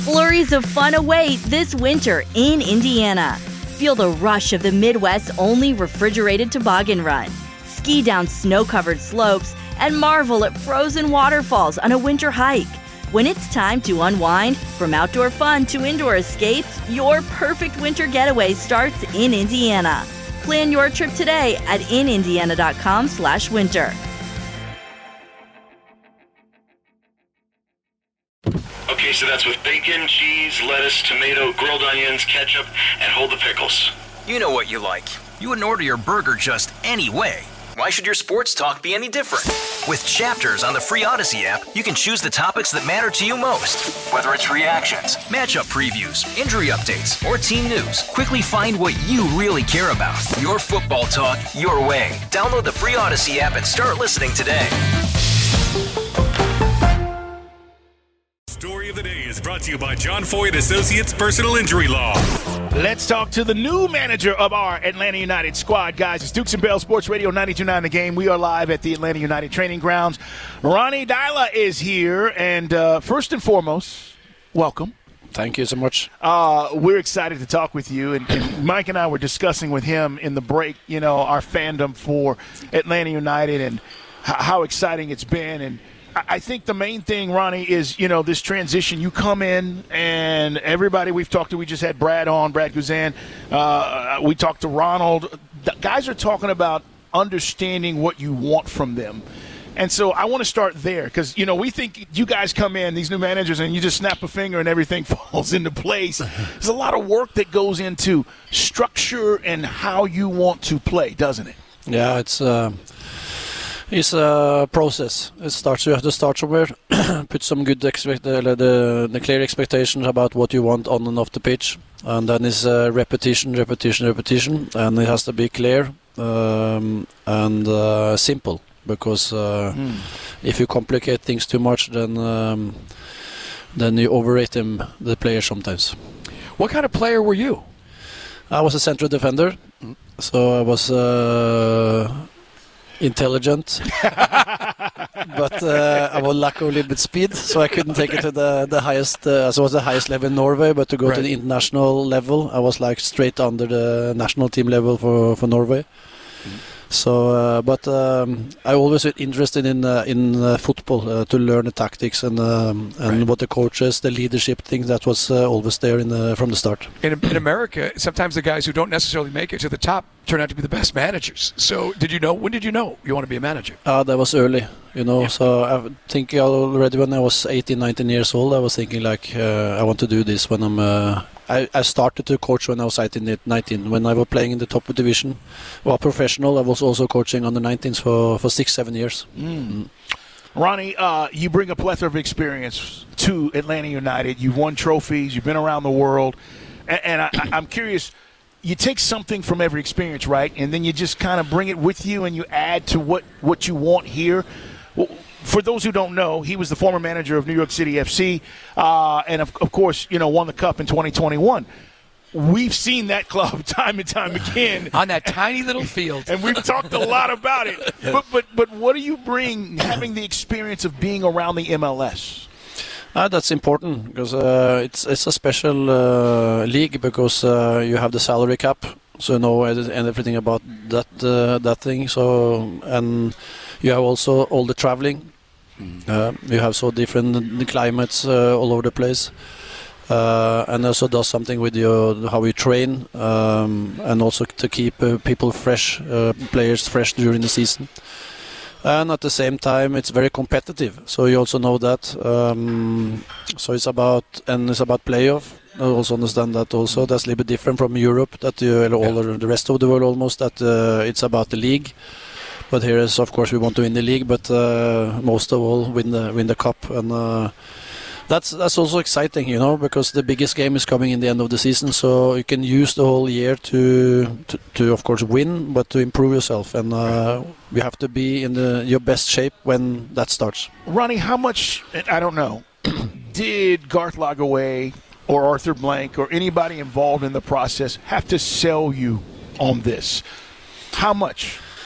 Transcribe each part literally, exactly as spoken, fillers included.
Flurries of fun await this winter in Indiana. Feel the rush of the Midwest's only refrigerated toboggan run. Ski down snow-covered slopes and marvel at frozen waterfalls on a winter hike. When it's time to unwind, from outdoor fun to indoor escapes, your perfect winter getaway starts in Indiana. Plan your trip today at in indiana dot com slash winter. Okay, so that's with bacon, cheese, lettuce, tomato, grilled onions, ketchup, and hold the pickles. You know what you like. You wouldn't order your burger just any way. Why should your sports talk be any different? With Chapters on the free Odyssey app, you can choose the topics that matter to you most. Whether it's reactions, matchup previews, injury updates, or team news, quickly find what you really care about. Your football talk, your way. Download the free Odyssey app and start listening today. Story of the day is brought to you by John Foyd Associates Personal Injury Law. Let's talk to the new manager of our Atlanta United squad, guys. It's Dukes and Bell Sports Radio ninety-two point nine The Game. We are live at the Atlanta United training grounds. Ronnie Deila is here, and uh, first and foremost, welcome. Thank you so much. Uh, we're excited to talk with you, and, and Mike and I were discussing with him in the break, you know, our fandom for Atlanta United and h- how exciting it's been, and I think the main thing, Ronnie, is, you know, this transition. You come in, and everybody we've talked to, we just had Brad on, Brad Guzan. Uh, we talked to Ronald. The guys are talking about understanding what you want from them. And so I want to start there because, you know, we think you guys come in, these new managers, and you just snap a finger and everything falls into place. There's a lot of work that goes into structure and how you want to play, doesn't it? Yeah, it's uh, it's a process. It starts. You have to start somewhere, put some good expect uh, the the clear expectations about what you want on and off the pitch, and then it's uh, repetition, repetition, repetition, and it has to be clear um, and uh, simple. Because uh, mm. if you complicate things too much, then um, then you overrate them, the player sometimes. What kind of player were you? I was a central defender, mm. so I was uh, intelligent, but uh, I was lack of a little bit speed, so I couldn't take it to the the highest. Uh, so I was the highest level in Norway, but to go right. to the international level, I was like straight under the national team level for for Norway. Mm. So, uh, but um, I always been interested in uh, in uh, football uh, to learn the tactics and um, and right. what the coaches, the leadership thing that was uh, always there in the, from the start. In, in America, sometimes the guys who don't necessarily make it to the top turn out to be the best managers. So, did you know? When did you know you want to be a manager? Uh, that was early, you know. Yeah. So I think already when I was eighteen, nineteen years old, I was thinking like uh, I want to do this when I'm. Uh, I, I started to coach when I was eighteen, nineteen. When I was playing in the top division, well, professional, I was also coaching under nineteens for, for six, seven years. Mm. Mm. Ronnie, uh, you bring a plethora of experience to Atlanta United. You've won trophies. You've been around the world. And, and I, I'm curious, you take something from every experience, right? And then you just kind of bring it with you and you add to what, what you want here. Well, for those who don't know, he was the former manager of New York City F C, uh, and of, of course, you know, won the cup in twenty twenty-one. We've seen that club time and time again on that tiny little field, and we've talked a lot about it. But but but what do you bring having the experience of being around the M L S? Uh, that's important because uh, it's it's a special uh, league because uh, you have the salary cap, so you know and everything about that uh, that thing. So and you have also all the traveling. Uh, you have so different climates uh, all over the place, uh, and also does something with your how you train, um, and also to keep uh, people fresh, uh, players fresh during the season. And at the same time, it's very competitive. So you also know that. Um, so it's about and it's about playoff. I also understand that also. That's a little bit different from Europe. That you, all yeah. the rest of the world almost. That uh, it's about the league. But here is, of course, we want to win the league, but uh, most of all, win the win the cup, and uh, that's that's also exciting, you know, because the biggest game is coming in the end of the season, so you can use the whole year to to, to of course, win, but to improve yourself, and uh, we have to be in the your best shape when that starts. Ronnie, how much? I don't know. Did Garth Lagerwey or Arthur Blank or anybody involved in the process have to sell you on this? How much?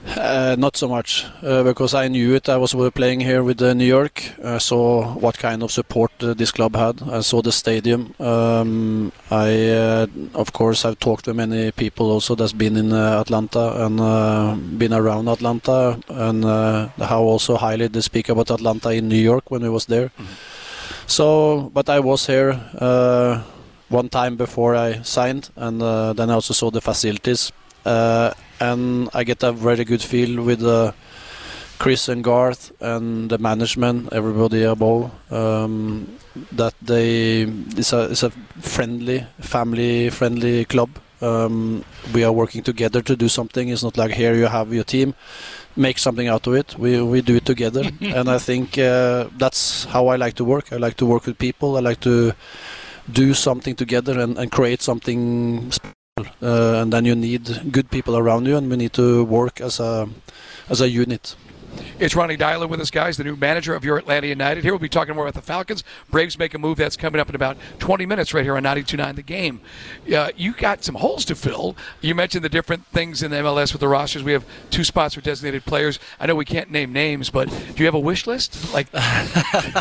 Uh, not so much, uh, because I knew it. I was playing here with uh, New York. I saw what kind of support uh, this club had. I saw the stadium. Um, I, uh, of course, have talked to many people also that's been in uh, Atlanta and uh, been around Atlanta, and uh, how also highly they speak about Atlanta in New York when we was there. Mm-hmm. So, but I was here uh, one time before I signed, and uh, then I also saw the facilities. Uh, and I get a very good feel with uh, Chris and Garth and the management, everybody above, um, that they it's a, it's a friendly, family-friendly club. Um, we are working together to do something. It's not like here you have your team, make something out of it. We we do it together, and I think uh, that's how I like to work. I like to work with people. I like to do something together and, and create something special. Uh, and then you need good people around you, and we need to work as a as a unit. It's Ronnie Deila with us, guys, the new manager of your Atlanta United. Here we'll be talking more about the Falcons. Braves make a move that's coming up in about twenty minutes right here on ninety-two point nine The Game. Uh, you got some holes to fill. You mentioned the different things in the M L S with the rosters. We have two spots for designated players. I know we can't name names, but do you have a wish list? Like, uh,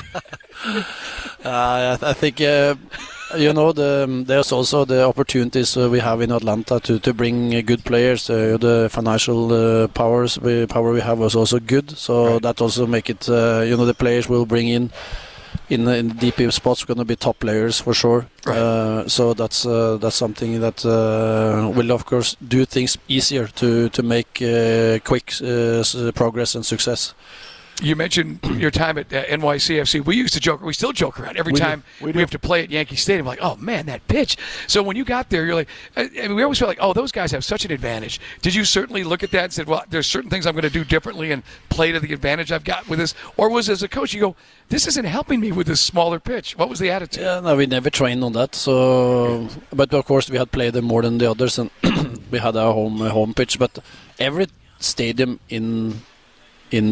I, th- I think. Uh, You know, the, there's also the opportunities uh, we have in Atlanta to, to bring uh, good players. Uh, the financial uh, powers we, power we have is also good, so right. That also make it. Uh, you know, the players we'll bring in in, in the D P spots going to be top players for sure. Right. Uh, so that's uh, that's something that uh, will of course do things easier to to make uh, quick uh, progress and success. You mentioned your time at uh, N Y C F C. We used to joke, we still joke around every we time we, we have to play at Yankee Stadium. Like, oh man, that pitch. So when you got there, you're like, I mean, we always felt like, oh, those guys have such an advantage. Did you certainly look at that and said, well, there's certain things I'm going to do differently and play to the advantage I've got with this? Or was as a coach, you go, this isn't helping me with this smaller pitch? What was the attitude? Yeah, no, we never trained on that. So, but of course, we had played them more than the others, and we had our home uh, home pitch. But every stadium in in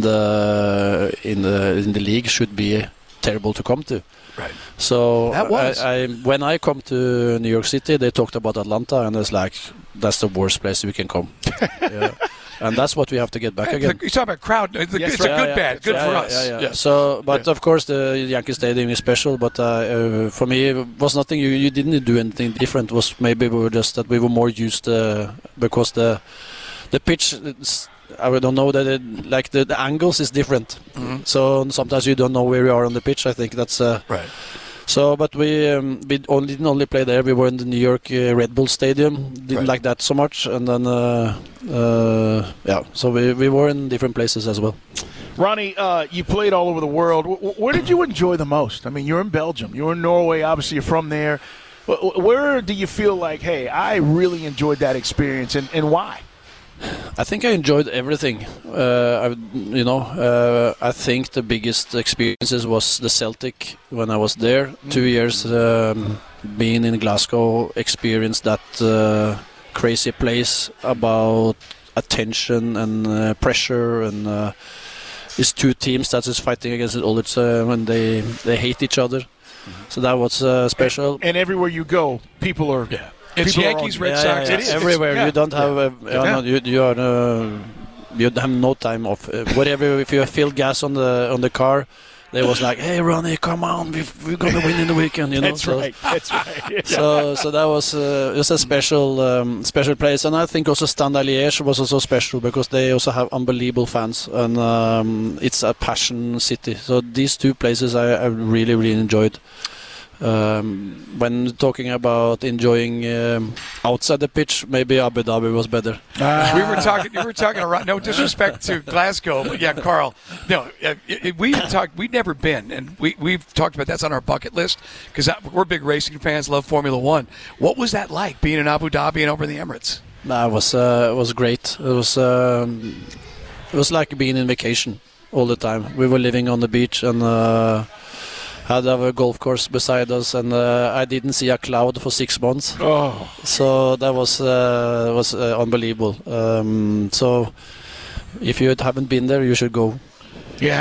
the in the in the league should be terrible to come to. Right. So that was. I, I, when I come to New York City, they talked about Atlanta, and it's like that's the worst place we can come. Yeah. And that's what we have to get back again. You're talking about crowd. It's, yes, it's a yeah, good yeah, bad. Good yeah, for yeah, us. Yeah, yeah. Yeah. So, but yeah. of course, the Yankee Stadium is special. But uh, uh, for me, it was nothing. You, you didn't do anything different. It was maybe we were just that we were more used uh, because the the pitch. It's, I don't know that it, like the, the angles is different. Mm-hmm. So sometimes you don't know where you are on the pitch. I think that's uh, right. So, but we um, we only didn't only play there. We were in the New York uh, Red Bull Stadium. Didn't right. like that so much, and then uh, uh, yeah. So we we were in different places as well. Ronnie, uh, you played all over the world. W- where did you enjoy the most? I mean, you're in Belgium. You're in Norway. Obviously, you're from there. W- where do you feel like, hey, I really enjoyed that experience, and, and why? I think I enjoyed everything. Uh, I, you know, uh, I think the biggest experiences was the Celtic when I was there. Mm. Two years um, being in Glasgow, experienced that uh, crazy place about attention and uh, pressure, and uh, it's two teams that is fighting against it all. It's uh, when they they hate each other. Mm-hmm. So that was uh, special. And, and everywhere you go, people are. Yeah. It's People Yankees, Red yeah, Sox. yeah, yeah. It is. Everywhere. Yeah. You don't have. Uh, Yeah. uh, you, you are. Uh, you have no time off. Uh, whatever. If you fill gas on the on the car, they was like, "Hey, Ronnie, come on, we, we're gonna win in the weekend." You know. That's so, right. That's right. Yeah. So, so that was uh, it was a special um, special place, and I think also Standard Liège was also special because they also have unbelievable fans, and um, it's a passion city. So these two places I, I really really enjoyed. Um, when talking about enjoying um, outside the pitch, maybe Abu Dhabi was better. Ah. We were talking. You were talking around. No disrespect to Glasgow, but yeah, Carl. No, uh, it, we talked. We'd never been, and we we've talked about that's on our bucket list because we're big racing fans. Love Formula One. What was that like being in Abu Dhabi and over in the Emirates? Nah, it was uh, it was great. It was um, it was like being in vacation all the time. We were living on the beach and. Uh, had a golf course beside us, and uh, I didn't see a cloud for six months. Oh, so that was uh, was uh, unbelievable. Um, so if you haven't been there, you should go. Yeah. Uh,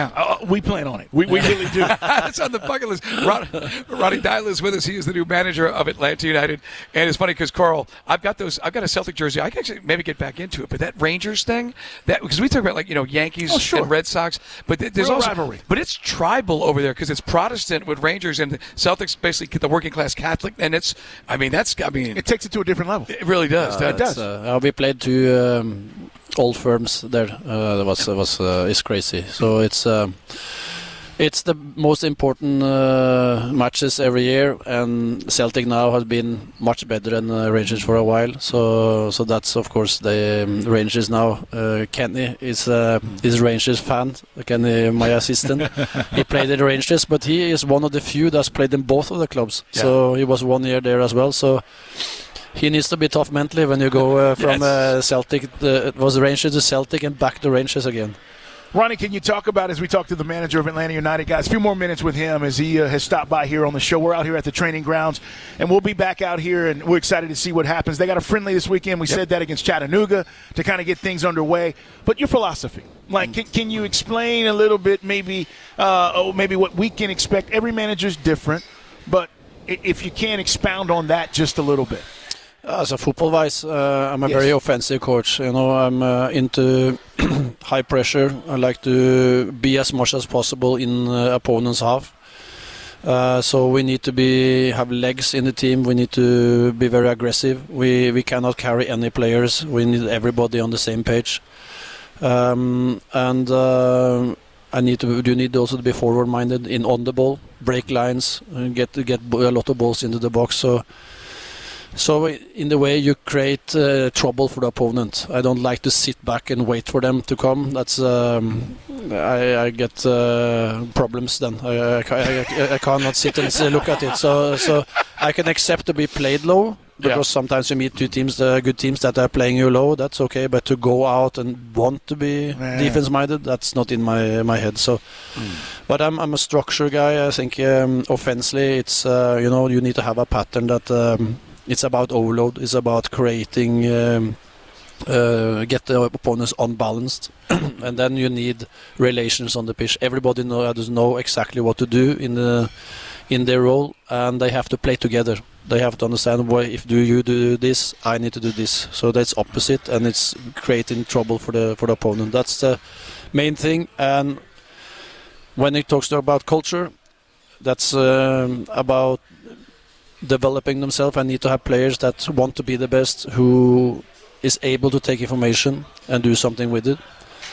we plan on it. We, we really do. That's on the bucket list. Ron, Ronnie Deila is with us. He is the new manager of Atlanta United. And it's funny because, Carl, I've got those. I've got a Celtic jersey. I can actually maybe get back into it. But that Rangers thing, that because we talk about like you know Yankees oh, sure. and Red Sox, but th- there's Real also rivalry. But it's tribal over there because it's Protestant with Rangers and the Celtics basically the working class Catholic, and it's. I mean that's. I mean it takes it to a different level. It really does. Uh, it does. Uh, we played two um, old firms there. Uh, that was was uh, is crazy. So it's. Um, It's the most important uh, matches every year, and Celtic now has been much better than uh, Rangers for a while. So, so that's of course the um, Rangers now. Uh, Kenny is uh, is Rangers fan. Kenny, my assistant, he played at Rangers, but he is one of the few that's played in both of the clubs. Yeah. So he was one year there as well. So. He needs to be tough mentally when you go uh, from yes. uh, Celtic. Uh, it was Rangers to Celtic and back to Rangers again. Ronnie, can you talk about, as we talk to the manager of Atlanta United, guys, a few more minutes with him as he uh, has stopped by here on the show. We're out here at the training grounds, and we'll be back out here, and we're excited to see what happens. They got a friendly this weekend. We yep. said that against Chattanooga to kind of get things underway. But your philosophy, like, can, can you explain a little bit maybe uh, oh, maybe what we can expect? Every manager's different, but if you can expound on that just a little bit. As a football-wise, uh, I'm a yes. very offensive coach. You know, I'm uh, into high pressure. I like to be as much as possible in uh, opponent's half. Uh, so we need to be have legs in the team. We need to be very aggressive. We we cannot carry any players. We need everybody on the same page. Um, and uh, I need to. You need also to be forward-minded in on the ball, break lines, and get get a lot of balls into the box. So. So in the way you create uh, trouble for the opponent. I don't like to sit back and wait for them to come. That's um, I, I get uh, problems then. I, I, I, I cannot sit and look at it. So so I can accept to be played low because yeah. sometimes you meet two teams, uh, good teams that are playing you low. That's okay. But to go out and want to be yeah. defense minded, that's not in my my head. So, mm. but I'm I'm a structure guy. I think um, offensively, it's uh, you know you need to have a pattern that. Um, It's about overload. It's about creating, um, uh, get the opponents unbalanced, and then you need relations on the pitch. Everybody know, does know exactly what to do in the in their role, and they have to play together. They have to understand why. If do you do this, I need to do this. So that's opposite, and it's creating trouble for the for the opponent. That's the main thing. And when it talks about culture, that's um, about. Developing themselves. I need to have players that want to be the best, who is able to take information and do something with it.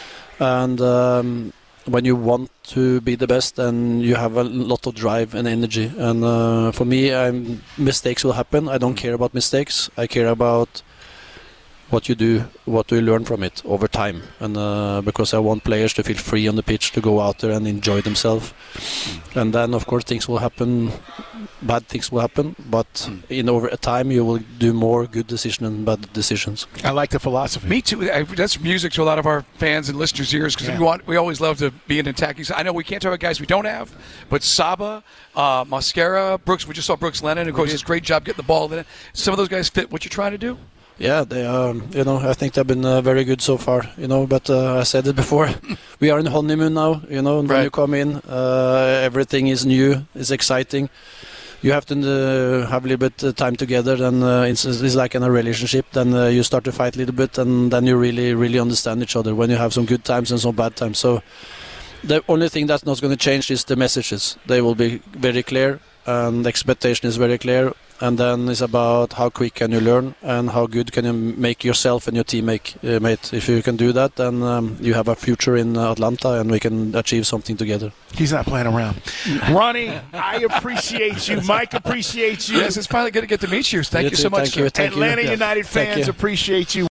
And um, when you want to be the best, then you have a lot of drive and energy. And uh, for me, I'm, mistakes will happen. I don't care about mistakes. I care about what you do, what do you learn from it over time. And uh, because I want players to feel free on the pitch, to go out there and enjoy themselves. Mm. And then, of course, things will happen. Bad things will happen, but mm. in over a time you will do more good decisions than bad decisions. I like the philosophy. Me too. I, that's music to a lot of our fans and listeners' ears because yeah. we want we always love to be an attacking. I know we can't talk about guys we don't have, but Saba, uh, Mosquera, Brooks. We just saw Brooks Lennon, who does a great job getting the ball in it. Some of those guys fit what you're trying to do. Yeah, they um, you know, I think they've been uh, very good so far, you know, but uh, I said it before, we are in honeymoon now, you know, when right. you come in, uh, everything is new, it's exciting. You have to uh, have a little bit of time together, and uh, it's, it's like in a relationship, then uh, you start to fight a little bit, and then you really, really understand each other when you have some good times and some bad times. So the only thing that's not going to change is the messages. They will be very clear, and the expectation is very clear. And then it's about how quick can you learn and how good can you make yourself and your teammate. Uh, mate. If you can do that, then um, you have a future in uh, Atlanta and we can achieve something together. He's not playing around. Ronnie, I appreciate you. Mike appreciates you. Yes, it's finally good to get to meet you. Thank you, you so much. Thank you. Thank Atlanta you. United fans appreciate you.